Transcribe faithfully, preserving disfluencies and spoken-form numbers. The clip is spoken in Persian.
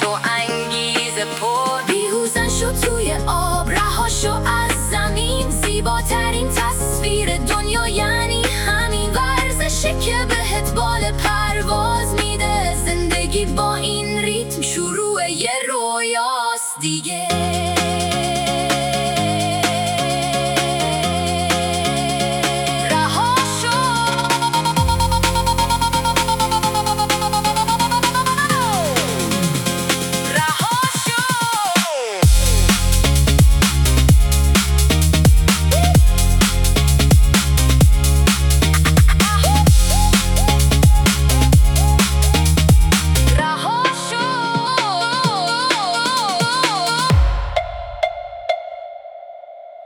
و انگیزه پر. بیهوزن شو توی آب، رها شو از زمین. زیباترین تصویر دنیا یعنی همین. ورزشه که بهت بال پرواز میده. زندگی با این ریتم شروع یه رویاست دیگه.